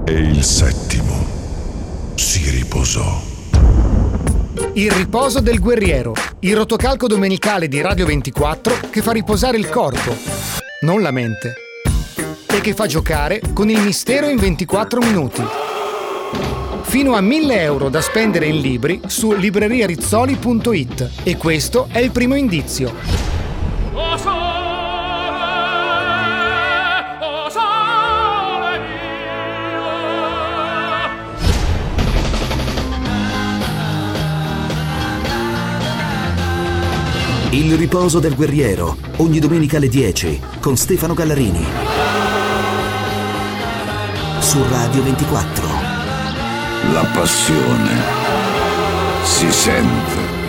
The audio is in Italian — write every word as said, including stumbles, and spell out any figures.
e il settimo si riposò. Il riposo del guerriero, il rotocalco domenicale di Radio ventiquattro che fa riposare il corpo, non la mente, e che fa giocare con il mistero in ventiquattro minuti. Fino a mille euro da spendere in libri su libreria rizzoli punto it, e questo è il primo indizio. O sole, o sole mio. Il riposo del guerriero, ogni domenica alle dieci, con Stefano Gallarini. Su Radio ventiquattro. La passione si sente.